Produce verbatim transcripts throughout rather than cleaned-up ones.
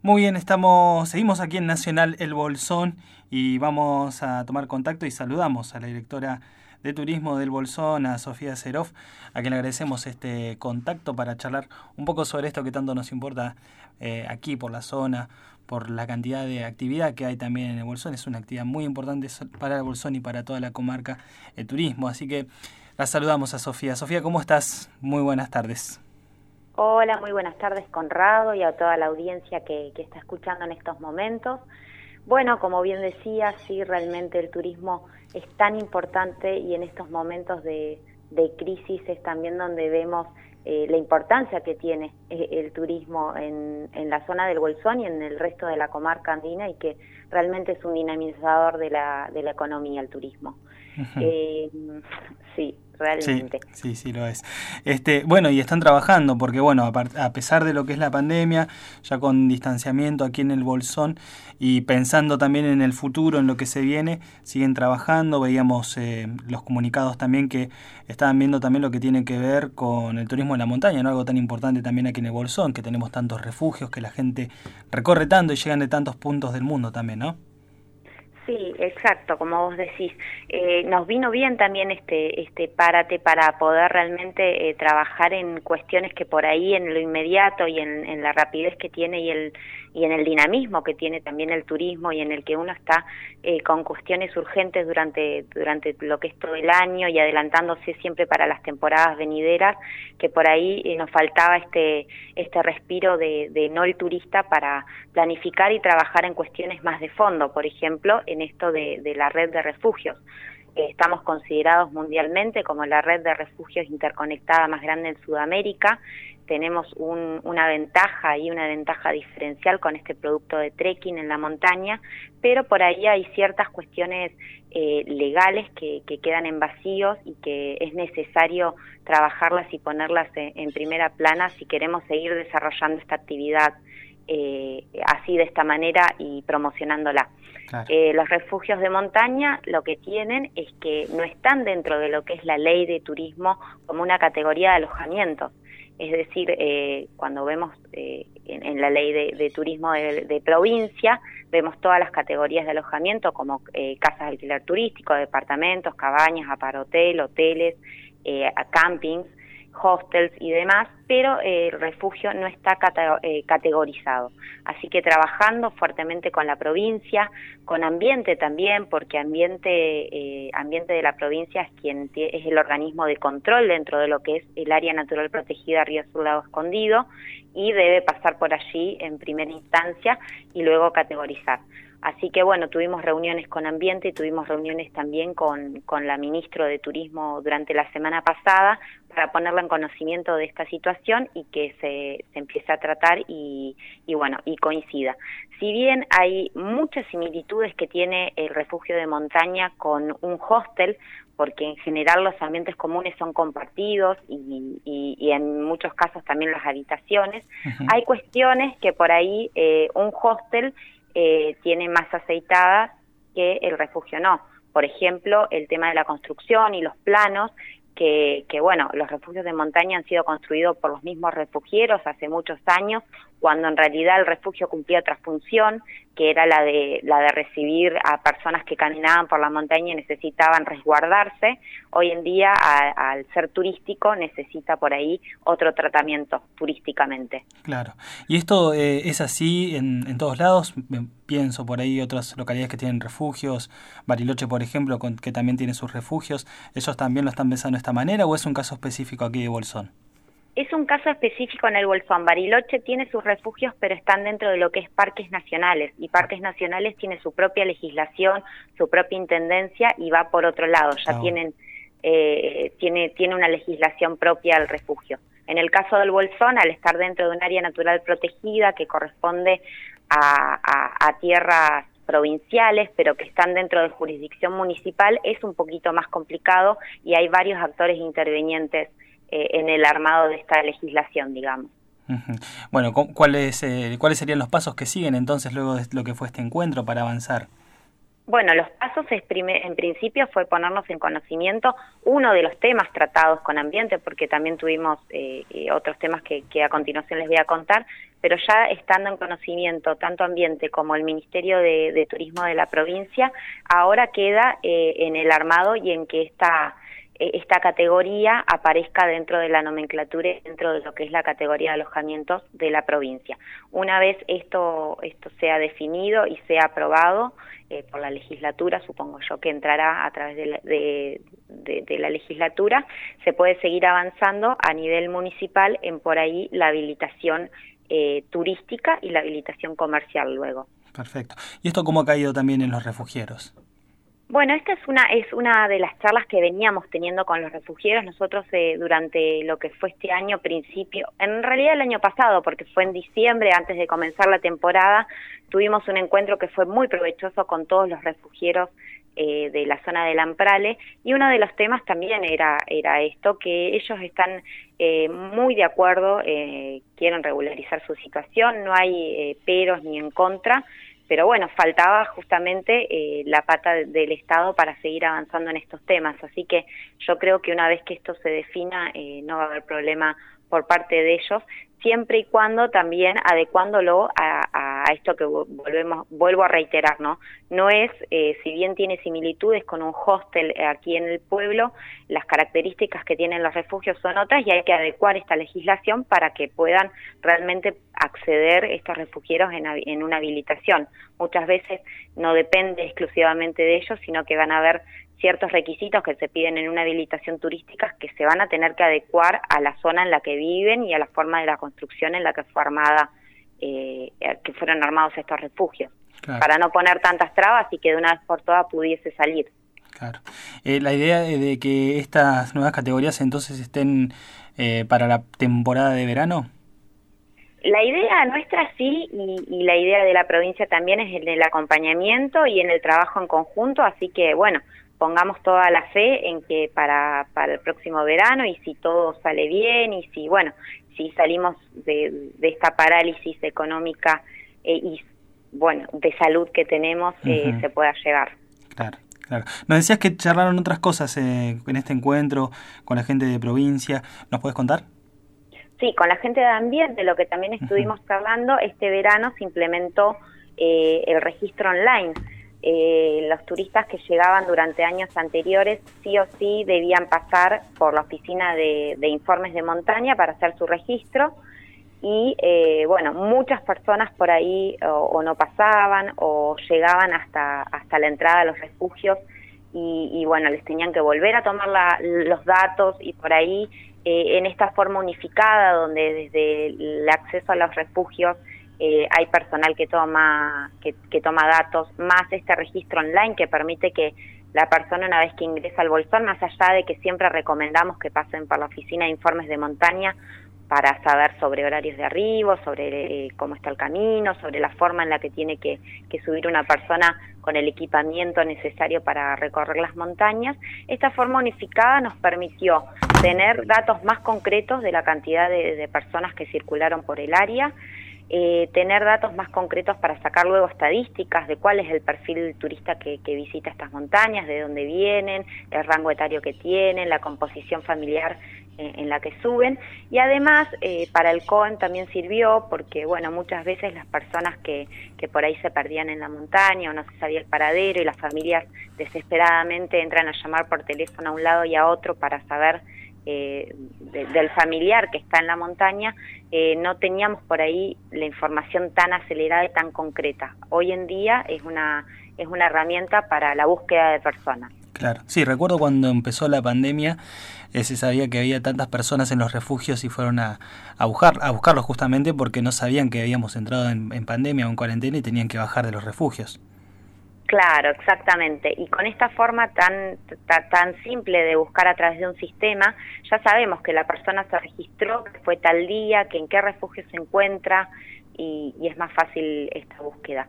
Muy bien, estamos, seguimos aquí en Nacional El Bolsón y vamos a tomar contacto y saludamos a la directora de Turismo del Bolsón, a Sofía Seroff, a quien le agradecemos este contacto para charlar un poco sobre esto que tanto nos importa eh, aquí por la zona, por la cantidad de actividad que hay también en el Bolsón. Es una actividad muy importante para el Bolsón y para toda la comarca, el turismo. Así que la saludamos a Sofía. Sofía, ¿cómo estás? Muy buenas tardes. Hola, muy buenas tardes, Conrado, y a toda la audiencia que, que está escuchando en estos momentos. Bueno, como bien decía, sí, realmente el turismo es tan importante y en estos momentos de, de crisis es también donde vemos eh, la importancia que tiene eh, el turismo en, en la zona del Bolsón y en el resto de la comarca andina, y que realmente es un dinamizador de la, de la economía, el turismo. Uh-huh. eh, sí. Realmente. Sí, sí, sí lo es. Este, bueno, y están trabajando porque, bueno, a, a pesar de lo que es la pandemia, ya con distanciamiento aquí en el Bolsón y pensando también en el futuro, en lo que se viene, siguen trabajando. Veíamos eh, los comunicados también que estaban viendo también lo que tiene que ver con el turismo en la montaña, ¿no? Algo tan importante también aquí en el Bolsón, que tenemos tantos refugios, que la gente recorre tanto y llegan de tantos puntos del mundo también, ¿no? Sí, exacto, como vos decís. Eh, nos vino bien también este este párate para poder realmente eh, trabajar en cuestiones que por ahí en lo inmediato y en, en la rapidez que tiene y el y en el dinamismo que tiene también el turismo, y en el que uno está eh, con cuestiones urgentes durante durante lo que es todo el año y adelantándose siempre para las temporadas venideras, que por ahí eh, nos faltaba este este respiro de, de no el turista para planificar y trabajar en cuestiones más de fondo, por ejemplo, en esto de, de la red de refugios. Eh, estamos considerados mundialmente como la red de refugios interconectada más grande en Sudamérica. Tenemos un, una ventaja y una ventaja diferencial con este producto de trekking en la montaña, pero por ahí hay ciertas cuestiones eh, legales que, que quedan en vacíos y que es necesario trabajarlas y ponerlas en, en primera plana si queremos seguir desarrollando esta actividad eh, así de esta manera y promocionándola. Claro. Eh, los refugios de montaña lo que tienen es que no están dentro de lo que es la ley de turismo como una categoría de alojamientos. Es decir, eh, cuando vemos eh, en, en la ley de, de turismo de, de provincia, vemos todas las categorías de alojamiento como eh, casas de alquiler turístico, departamentos, cabañas, aparhotel, hoteles, eh, campings, hostels y demás, pero eh, el refugio no está cate eh, categorizado. Así que trabajando fuertemente con la provincia, con Ambiente también, porque Ambiente eh, Ambiente de la provincia es quien es el organismo de control dentro de lo que es el área natural protegida Río Sur Lago Escondido, y debe pasar por allí en primera instancia y luego categorizar. Así que bueno, tuvimos reuniones con Ambiente y tuvimos reuniones también con, con la ministra de Turismo durante la semana pasada para ponerla en conocimiento de esta situación y que se, se empiece a tratar y, y bueno, y coincida. Si bien hay muchas similitudes que tiene el refugio de montaña con un hostel, porque en general los ambientes comunes son compartidos y, y, y en muchos casos también las habitaciones, uh-huh. Hay cuestiones que por ahí eh, un hostel Eh, tiene más aceitadas que el refugio no. Por ejemplo, el tema de la construcción y los planos, que, que bueno, los refugios de montaña han sido construidos por los mismos refugieros hace muchos años, cuando en realidad el refugio cumplía otra función, que era la de la de recibir a personas que caminaban por la montaña y necesitaban resguardarse. Hoy en día, a, al ser turístico, necesita por ahí otro tratamiento turísticamente. Claro. ¿Y esto eh, es así en, en todos lados? Pienso por ahí otras localidades que tienen refugios, Bariloche, por ejemplo, con, que también tiene sus refugios. ¿Ellos también lo están pensando de esta manera o es un caso específico aquí de Bolsón? Es un caso específico en el Bolsón. Bariloche tiene sus refugios, pero están dentro de lo que es parques nacionales, y parques nacionales tiene su propia legislación, su propia intendencia, y va por otro lado, ya oh. tienen eh, tiene tiene una legislación propia al refugio. En el caso del Bolsón, al estar dentro de un área natural protegida que corresponde a, a, a tierras provinciales, pero que están dentro de jurisdicción municipal, es un poquito más complicado y hay varios actores intervenientes Eh, en el armado de esta legislación, digamos. Uh-huh. Bueno, ¿cuáles, eh, ¿cuáles serían los pasos que siguen entonces luego de lo que fue este encuentro para avanzar? Bueno, los pasos es primer, en principio fue ponernos en conocimiento uno de los temas tratados con ambiente, porque también tuvimos eh, otros temas que, que a continuación les voy a contar, pero ya estando en conocimiento tanto ambiente como el Ministerio de, de Turismo de la provincia, ahora queda eh, en el armado y en que esta, eh, esta categoría aparezca dentro de la nomenclatura y dentro de lo que es la categoría de alojamientos de la provincia. Una vez esto, esto sea definido y sea aprobado, Eh, por la legislatura, supongo yo que entrará a través de la, de, de, de la legislatura, se puede seguir avanzando a nivel municipal en por ahí la habilitación eh, turística y la habilitación comercial luego. Perfecto. ¿Y esto cómo ha caído también en los refugieros? Bueno, esta es una es una de las charlas que veníamos teniendo con los refugieros. Nosotros eh, durante lo que fue este año, principio, en realidad el año pasado, porque fue en diciembre, antes de comenzar la temporada, tuvimos un encuentro que fue muy provechoso con todos los refugieros eh, de la zona de Lamprale, y uno de los temas también era, era esto, que ellos están eh, muy de acuerdo, eh, quieren regularizar su situación, no hay eh, peros ni en contra, pero bueno, faltaba justamente eh, la pata del Estado para seguir avanzando en estos temas, así que yo creo que una vez que esto se defina eh, no va a haber problema por parte de ellos, siempre y cuando también adecuándolo a, a esto que volvemos, vuelvo a reiterar, ¿no? No es, eh, si bien tiene similitudes con un hostel aquí en el pueblo, las características que tienen los refugios son otras y hay que adecuar esta legislación para que puedan realmente acceder estos refugieros en, en una habilitación. Muchas veces no depende exclusivamente de ellos, sino que van a haber ciertos requisitos que se piden en una habilitación turística que se van a tener que adecuar a la zona en la que viven y a la forma de la construcción en la que fue armada, eh, que fueron armados estos refugios, claro, para no poner tantas trabas y que de una vez por todas pudiese salir. Claro. Eh, la idea de que estas nuevas categorías entonces estén eh, para la temporada de verano. La idea nuestra sí, y, y la idea de la provincia también es el del acompañamiento y en el trabajo en conjunto, así que bueno, pongamos toda la fe en que para, para el próximo verano, y si todo sale bien, y si, bueno, si salimos de, de esta parálisis económica eh, y, bueno, de salud que tenemos, eh, uh-huh. se pueda llegar. Claro, claro. Nos decías que charlaron otras cosas eh, en este encuentro con la gente de provincia. ¿Nos puedes contar? Sí, con la gente de ambiente, lo que también estuvimos uh-huh. charlando, este verano se implementó eh, el registro online. Eh, los turistas que llegaban durante años anteriores sí o sí debían pasar por la oficina de, de informes de montaña para hacer su registro y eh, bueno, muchas personas por ahí o, o no pasaban o llegaban hasta, hasta la entrada a los refugios y, y bueno, les tenían que volver a tomar la, los datos y por ahí eh, en esta forma unificada donde desde el acceso a los refugios Eh, hay personal que toma que, que toma datos, más este registro online que permite que la persona una vez que ingresa al bolsón, más allá de que siempre recomendamos que pasen por la oficina de informes de montaña para saber sobre horarios de arribo, sobre eh, cómo está el camino, sobre la forma en la que tiene que, que subir una persona con el equipamiento necesario para recorrer las montañas. Esta forma unificada nos permitió tener datos más concretos de la cantidad de, de personas que circularon por el área, Eh, tener datos más concretos para sacar luego estadísticas de cuál es el perfil del turista que, que visita estas montañas, de dónde vienen, el rango etario que tienen, la composición familiar eh, en la que suben, y además eh, para el C O E M también sirvió porque bueno, muchas veces las personas que, que por ahí se perdían en la montaña o no se sabía el paradero y las familias desesperadamente entran a llamar por teléfono a un lado y a otro para saber Eh, de, del familiar que está en la montaña, eh, no teníamos por ahí la información tan acelerada y tan concreta. Hoy en día es una es una herramienta para la búsqueda de personas. Claro, sí, recuerdo cuando empezó la pandemia, eh, se sabía que había tantas personas en los refugios y fueron a, a buscar a buscarlos justamente porque no sabían que habíamos entrado en, en pandemia o en cuarentena y tenían que bajar de los refugios. Claro, exactamente. Y con esta forma tan, tan tan simple de buscar a través de un sistema, ya sabemos que la persona se registró, que fue tal día, que en qué refugio se encuentra y, y es más fácil esta búsqueda.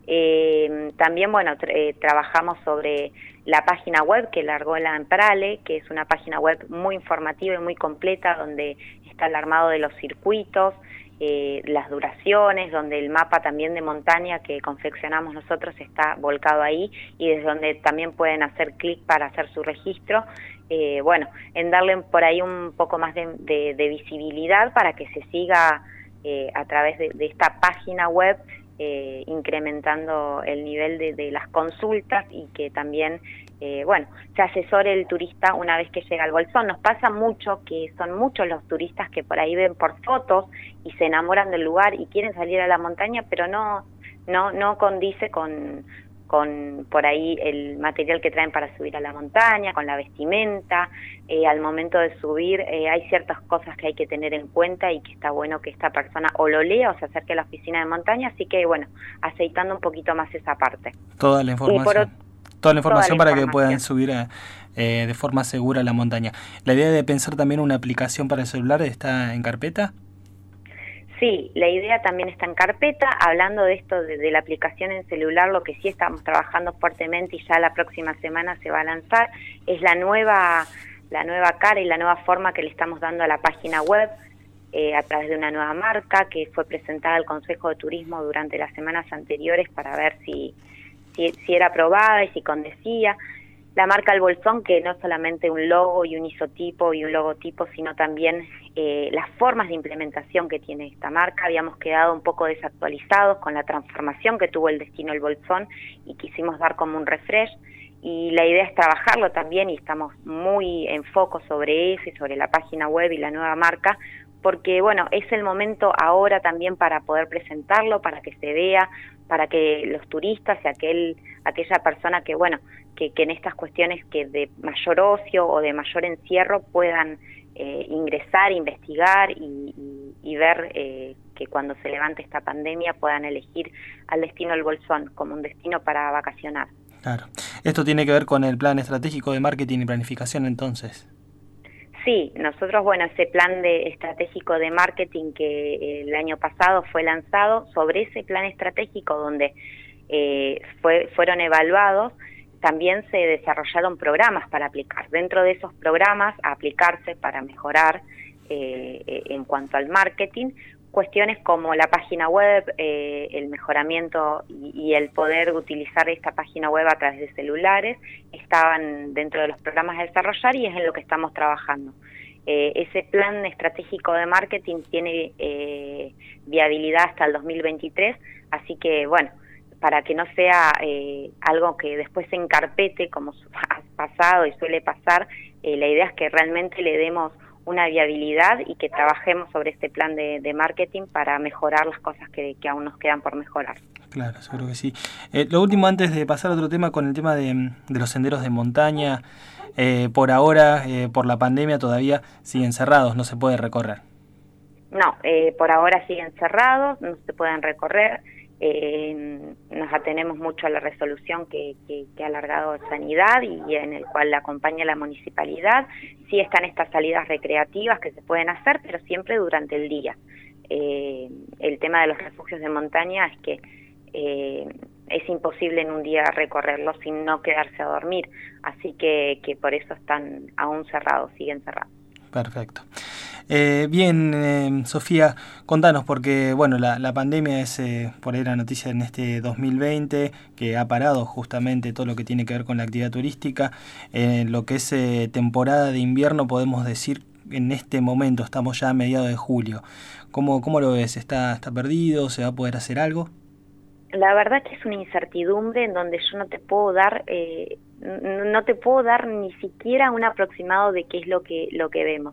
Eh, también, bueno, tra eh, trabajamos sobre la página web que largó la Lamprale, que es una página web muy informativa y muy completa, donde está el armado de los circuitos eh, las duraciones, donde el mapa también de montaña que confeccionamos nosotros está volcado ahí y desde donde también pueden hacer clic para hacer su registro. Eh, bueno, en darle por ahí un poco más de, de, de visibilidad para que se siga eh, a través de, de esta página web eh, incrementando el nivel de, de las consultas y que también, eh, bueno, se asesore el turista una vez que llega al Bolsón. Nos pasa mucho que son muchos los turistas que por ahí ven por fotos y se enamoran del lugar y quieren salir a la montaña, pero no, no, no condice con... con por ahí el material que traen para subir a la montaña, con la vestimenta, eh, al momento de subir eh, hay ciertas cosas que hay que tener en cuenta y que está bueno que esta persona o lo lea o se acerque a la oficina de montaña, así que bueno, aceitando un poquito más esa parte. Toda la información, por, toda la información toda la para información. que puedan subir a, eh, de forma segura a la montaña. ¿La idea de pensar también una aplicación para el celular está en carpeta? Sí, la idea también está en carpeta. Hablando de esto de, de la aplicación en celular, lo que sí estamos trabajando fuertemente y ya la próxima semana se va a lanzar es la nueva, la nueva cara y la nueva forma que le estamos dando a la página web eh, a través de una nueva marca que fue presentada al Consejo de Turismo durante las semanas anteriores para ver si, si, si era aprobada y si condecía. La marca El Bolsón, que no solamente un logo y un isotipo y un logotipo, sino también eh, las formas de implementación que tiene esta marca. Habíamos quedado un poco desactualizados con la transformación que tuvo el destino El Bolsón y quisimos dar como un refresh. Y la idea es trabajarlo también y estamos muy en foco sobre eso y sobre la página web y la nueva marca, porque bueno, es el momento ahora también para poder presentarlo, para que se vea, para que los turistas y aquel, aquella persona que, bueno, que, que en estas cuestiones que de mayor ocio o de mayor encierro puedan eh, ingresar, investigar y, y, y ver eh, que cuando se levante esta pandemia puedan elegir al destino El Bolsón como un destino para vacacionar. Claro. Esto tiene que ver con el plan estratégico de marketing y planificación, entonces. Sí, nosotros, bueno, ese plan de estratégico de marketing que el año pasado fue lanzado, sobre ese plan estratégico donde eh, fue, fueron evaluados, también se desarrollaron programas para aplicar. Dentro de esos programas, a aplicarse para mejorar eh, en cuanto al marketing, cuestiones como la página web, eh, el mejoramiento y, y el poder utilizar esta página web a través de celulares, estaban dentro de los programas a desarrollar y es en lo que estamos trabajando. Eh, ese plan estratégico de marketing tiene eh, viabilidad hasta el dos mil veintitrés, así que bueno, para que no sea eh, algo que después se encarpete como ha pasado y suele pasar, eh, la idea es que realmente le demos una viabilidad y que trabajemos sobre este plan de, de marketing para mejorar las cosas que, que aún nos quedan por mejorar. Claro, seguro que sí. Eh, lo último, antes de pasar a otro tema, con el tema de, de los senderos de montaña, eh, por ahora, eh, por la pandemia, todavía siguen cerrados, no se puede recorrer. No, eh, por ahora siguen cerrados, no se pueden recorrer. Eh, nos atenemos mucho a la resolución que, que, que ha alargado Sanidad y en el cual la acompaña la municipalidad. Sí están estas salidas recreativas que se pueden hacer, pero siempre durante el día. Eh, el tema de los refugios de montaña es que eh, es imposible en un día recorrerlos sin no quedarse a dormir, así que, que por eso están aún cerrados, siguen cerrados. Perfecto. Eh, bien, eh, Sofía, contanos, porque bueno, la, la pandemia es eh, por ahí la noticia en este dos mil veinte, que ha parado justamente todo lo que tiene que ver con la actividad turística. Eh, lo que es eh, temporada de invierno, podemos decir, en este momento, estamos ya a mediados de julio. ¿Cómo, cómo lo ves? ¿Está, está perdido? ¿Se va a poder hacer algo? La verdad que es una incertidumbre en donde yo no te puedo dar, eh, no te puedo dar ni siquiera un aproximado de qué es lo que, lo que vemos.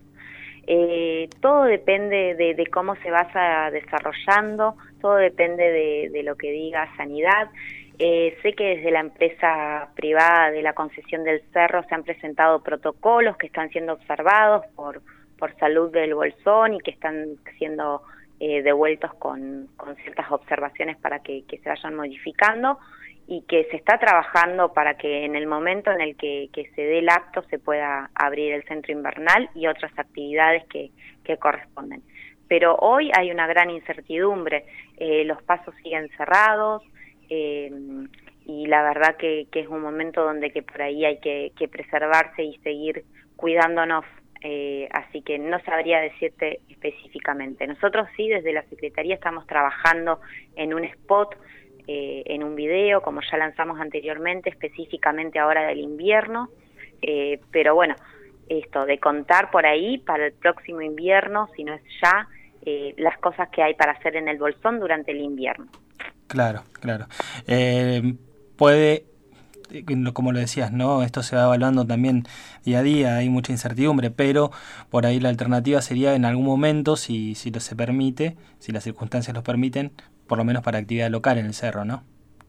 Eh, todo depende de, de cómo se vaya desarrollando, todo depende de, de lo que diga Sanidad. Eh, sé que desde la empresa privada de la concesión del cerro se han presentado protocolos que están siendo observados por, por salud del Bolsón y que están siendo eh, devueltos con, con ciertas observaciones para que, que se vayan modificando y que se está trabajando para que en el momento en el que, que se dé el acto se pueda abrir el centro invernal y otras actividades que, que corresponden. Pero hoy hay una gran incertidumbre, eh, los pasos siguen cerrados eh, y la verdad que, que es un momento donde que por ahí hay que, que preservarse y seguir cuidándonos eh, así que no sabría decirte específicamente. Nosotros sí, desde la Secretaría estamos trabajando en un spot, eh, en un video, como ya lanzamos anteriormente, específicamente ahora del invierno, eh, pero bueno, esto de contar por ahí para el próximo invierno, si no es ya, eh, las cosas que hay para hacer en el Bolsón durante el invierno. Claro, claro. Eh, puede, como lo decías, ¿no? Esto se va evaluando también día a día, hay mucha incertidumbre, pero por ahí la alternativa sería en algún momento, si, si lo se permite, si las circunstancias lo permiten, por lo menos para actividad local en el cerro, ¿no?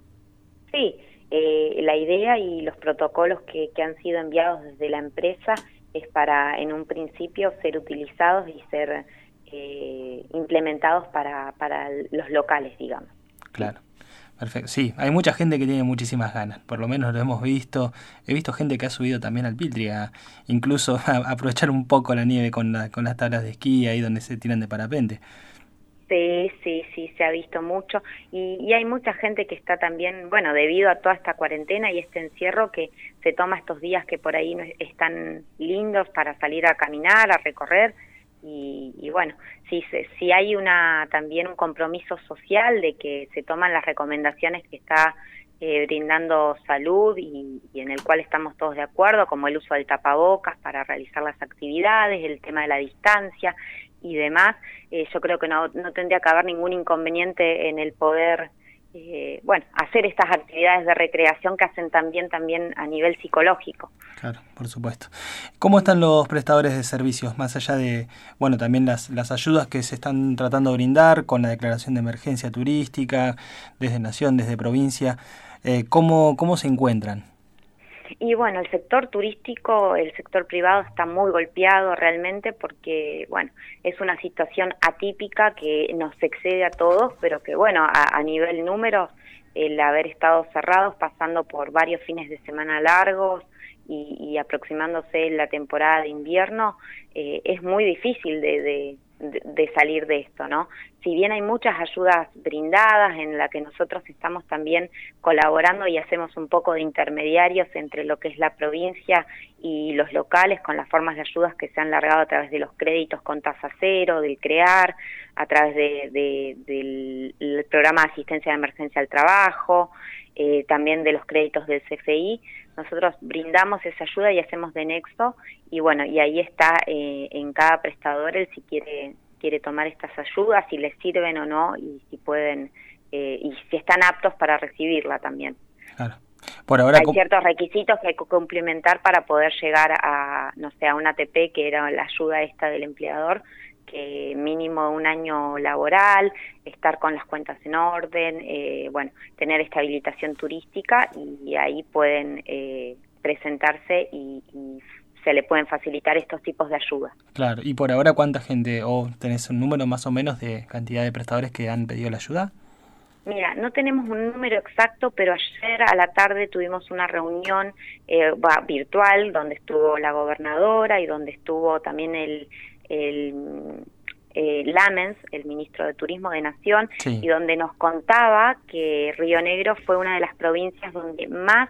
Sí, eh, la idea y los protocolos que, que han sido enviados desde la empresa es para, en un principio, ser utilizados y ser eh, implementados para, para los locales, digamos. Claro, perfecto. Sí, hay mucha gente que tiene muchísimas ganas, por lo menos lo hemos visto. He visto gente que ha subido también al Piltri, a, incluso a aprovechar un poco la nieve con, la, con las tablas de esquí, ahí donde se tiran de parapente. Sí, sí, sí, se ha visto mucho y, y hay mucha gente que está también, bueno, debido a toda esta cuarentena y este encierro, que se toma estos días que por ahí no están lindos para salir a caminar, a recorrer y, y bueno, sí, sí, sí hay una también un compromiso social de que se toman las recomendaciones que está eh, brindando salud y, y en el cual estamos todos de acuerdo, como el uso del tapabocas para realizar las actividades, el tema de la distancia y demás. Eh, yo creo que no, no tendría que haber ningún inconveniente en el poder, eh, bueno, hacer estas actividades de recreación que hacen también, también a nivel psicológico. Claro, por supuesto. ¿Cómo están los prestadores de servicios, más allá de, bueno, también las, las ayudas que se están tratando de brindar con la declaración de emergencia turística, desde Nación, desde provincia? Eh, ¿cómo, ¿Cómo se encuentran? Y bueno, el sector turístico, el sector privado está muy golpeado realmente porque, bueno, es una situación atípica que nos excede a todos, pero que, bueno, a, a nivel números, el haber estado cerrados, pasando por varios fines de semana largos y, y aproximándose la temporada de invierno, eh, es muy difícil de, de, de, de salir de esto, ¿no? Si bien hay muchas ayudas brindadas en la que nosotros estamos también colaborando y hacemos un poco de intermediarios entre lo que es la provincia y los locales con las formas de ayudas que se han largado a través de los créditos con tasa cero, del CREAR, a través de, de, del, del programa de asistencia de emergencia al trabajo, eh, también de los créditos del C F I, nosotros brindamos esa ayuda y hacemos de nexo y bueno, y ahí está eh, en cada prestador el si quiere quiere tomar estas ayudas, si les sirven o no y si pueden eh, y si están aptos para recibirla también. Claro. Por ahora hay ciertos requisitos que hay que cumplimentar para poder llegar a, no sé, a una A T P, que era la ayuda esta del empleador, que mínimo un año laboral, estar con las cuentas en orden, eh, bueno, tener esta habilitación turística y ahí pueden eh, presentarse y, y se le pueden facilitar estos tipos de ayuda. Claro, y por ahora, ¿cuánta gente, o tenés un número más o menos de cantidad de prestadores que han pedido la ayuda? Mira, no tenemos un número exacto, pero ayer a la tarde tuvimos una reunión eh, virtual donde estuvo la gobernadora y donde estuvo también el, el eh, Lamens, el ministro de Turismo de Nación, sí. Y donde nos contaba que Río Negro fue una de las provincias donde más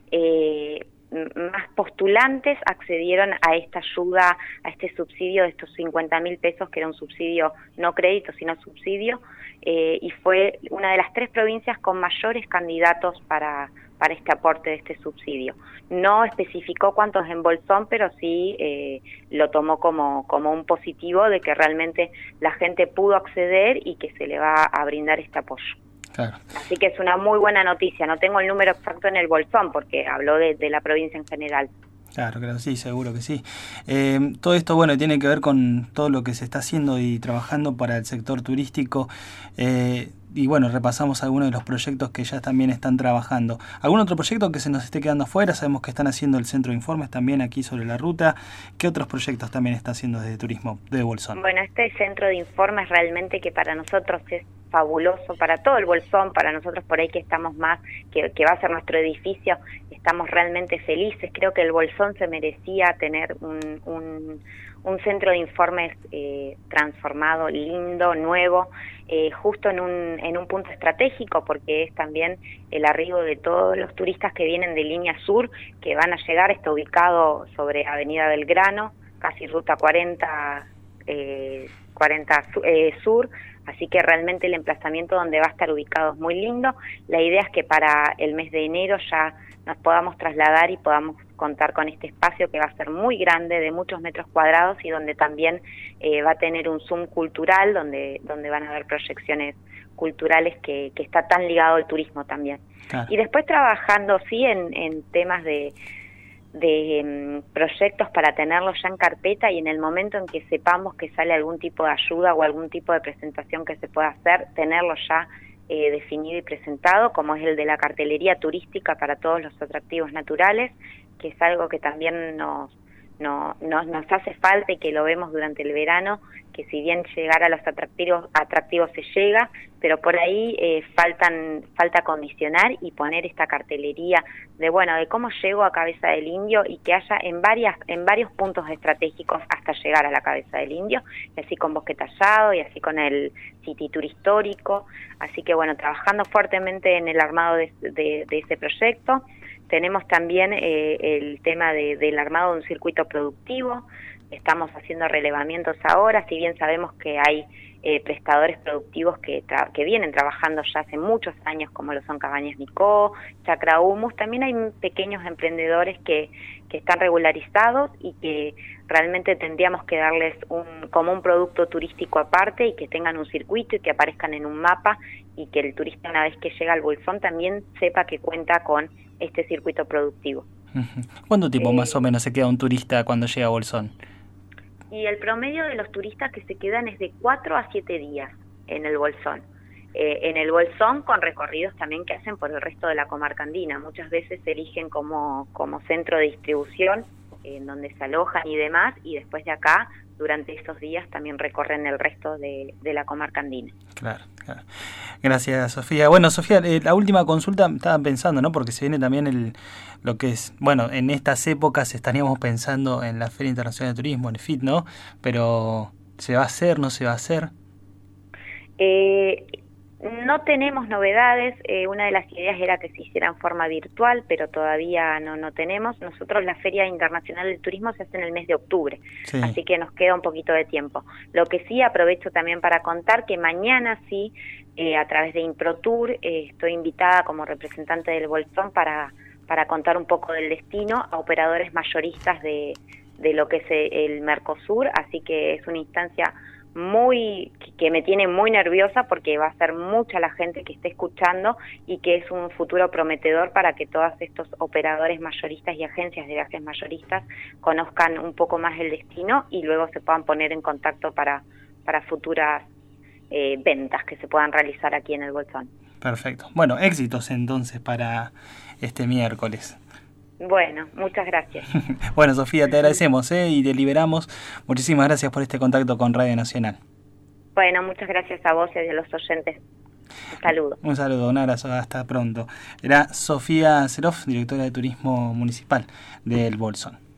eh, más postulantes accedieron a esta ayuda, a este subsidio de estos cincuenta mil pesos, que era un subsidio, no crédito, sino subsidio, eh, y fue una de las tres provincias con mayores candidatos para, para este aporte de este subsidio. No especificó cuántos en Bolsón, pero sí eh, lo tomó como, como un positivo de que realmente la gente pudo acceder y que se le va a brindar este apoyo. Claro. Así que es una muy buena noticia. No tengo el número exacto en el Bolsón porque habló de, de la provincia en general. Claro, claro, sí, seguro que sí. Eh, todo esto, bueno, tiene que ver con todo lo que se está haciendo y trabajando para el sector turístico. Eh, y bueno, repasamos algunos de los proyectos que ya también están trabajando. ¿Algún otro proyecto que se nos esté quedando afuera? Sabemos que están haciendo el Centro de Informes también aquí sobre la ruta. ¿Qué otros proyectos también está haciendo desde Turismo de Bolsón? Bueno, este Centro de Informes realmente que para nosotros es fabuloso, para todo el Bolsón, para nosotros por ahí que estamos más, que, que va a ser nuestro edificio, estamos realmente felices. Creo que el Bolsón se merecía tener un, un, un centro de informes eh, transformado, lindo, nuevo, eh, justo en un, en un punto estratégico, porque es también el arribo de todos los turistas que vienen de línea sur, que van a llegar. Está ubicado sobre Avenida Belgrano, casi ruta cuarenta, eh, cuarenta eh, sur, así que realmente el emplazamiento donde va a estar ubicado es muy lindo. La idea es que para el mes de enero ya nos podamos trasladar y podamos contar con este espacio que va a ser muy grande, de muchos metros cuadrados, y donde también eh, va a tener un Zoom cultural, donde, donde van a haber proyecciones culturales que, que está tan ligado al turismo también. Claro. Y después trabajando, sí, en, en temas de, de um, proyectos para tenerlos ya en carpeta, y en el momento en que sepamos que sale algún tipo de ayuda o algún tipo de presentación que se pueda hacer, tenerlo ya eh, definido y presentado, como es el de la cartelería turística para todos los atractivos naturales, que es algo que también nos, no, nos, nos hace falta y que lo vemos durante el verano, que si bien llegar a los atractivos, atractivos se llega, pero por ahí eh, faltan falta condicionar y poner esta cartelería de, bueno, de cómo llego a Cabeza del Indio, y que haya en varias en varios puntos estratégicos hasta llegar a la Cabeza del Indio, y así con Bosque Tallado, y así con el City Tour histórico. Así que bueno, trabajando fuertemente en el armado de, de, de ese proyecto. Tenemos también eh, el tema de, del armado de un circuito productivo. Estamos haciendo relevamientos ahora, si bien sabemos que hay eh, prestadores productivos que, tra que vienen trabajando ya hace muchos años, como lo son Cabañas Nicó, Chacra Humus. También hay pequeños emprendedores que, que están regularizados y que realmente tendríamos que darles un, como un producto turístico aparte, y que tengan un circuito y que aparezcan en un mapa, y que el turista, una vez que llega al Bolsón, también sepa que cuenta con este circuito productivo. ¿Cuánto tiempo eh, más o menos se queda un turista cuando llega a Bolsón? Y el promedio de los turistas que se quedan es de cuatro a siete días en el Bolsón. Eh, en el Bolsón, con recorridos también que hacen por el resto de la comarca andina. Muchas veces se eligen como, como centro de distribución, eh, en donde se alojan y demás, y después de acá, durante esos días, también recorren el resto de, de la comarca andina. Claro, claro. Gracias, Sofía. Bueno, Sofía, eh, la última consulta, estaba pensando, ¿no? Porque se viene también el lo que es, bueno, en estas épocas estaríamos pensando en la Feria Internacional de Turismo, en F I T, ¿no? Pero, ¿se va a hacer, no se va a hacer? Eh... No tenemos novedades. Eh, una de las ideas era que se hiciera en forma virtual, pero todavía no, no tenemos. Nosotros la Feria Internacional del Turismo se hace en el mes de octubre, sí. Así que nos queda un poquito de tiempo. Lo que sí, aprovecho también para contar que mañana sí, eh, a través de ImproTour, eh, estoy invitada como representante del Bolsón para, para contar un poco del destino a operadores mayoristas de, de lo que es el Mercosur, así que es una instancia muy que me tiene muy nerviosa, porque va a ser mucha la gente que esté escuchando, y que es un futuro prometedor para que todos estos operadores mayoristas y agencias de viajes mayoristas conozcan un poco más el destino y luego se puedan poner en contacto para, para futuras eh, ventas que se puedan realizar aquí en el Bolsón. Perfecto. Bueno, éxitos entonces para este miércoles. Bueno, muchas gracias. Bueno, Sofía, te agradecemos ¿eh? y te liberamos. Muchísimas gracias por este contacto con Radio Nacional. Bueno, muchas gracias a vos y a los oyentes. Un saludo. Un saludo, un abrazo, hasta pronto. Era Sofía Serov, directora de Turismo Municipal del Bolsón.